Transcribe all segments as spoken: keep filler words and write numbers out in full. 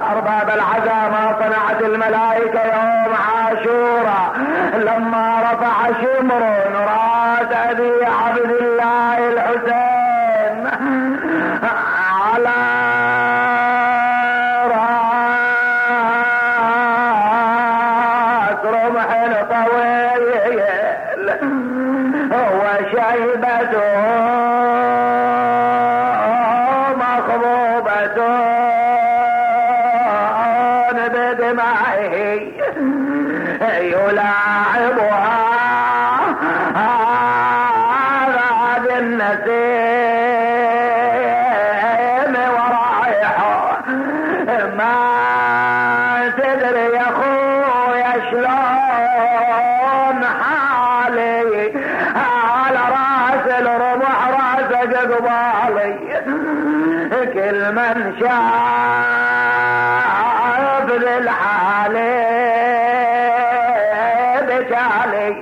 أرباب العزا ما صنعت الملائكة يوم عاشورا لما رفع شمر راس أبي عبد الله الحسين على راس رمح طويل وشيبته مخضوبة بدمائه يلاعبها هذا النسيم ورائحه ما تدري يا اخويا شلون حالي على راس الرمح راس قبالي كل من شاف للحالي بجالي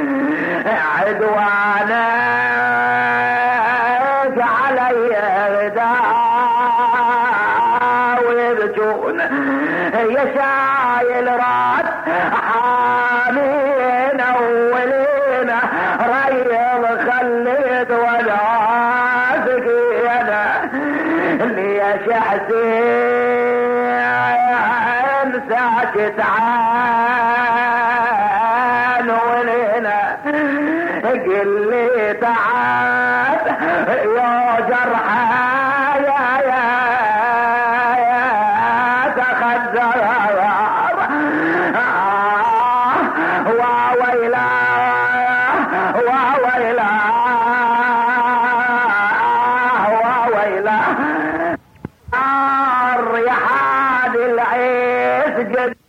عدوانك علي غدا ويبجون يا شايل راد حامين اولين ريض خليت ولاسك انا لي شحسين ساكت عن ولينا قل لي تعال يا جرحى يا يا يا تخزر وويلا وويلا وويلا يا حاد العيش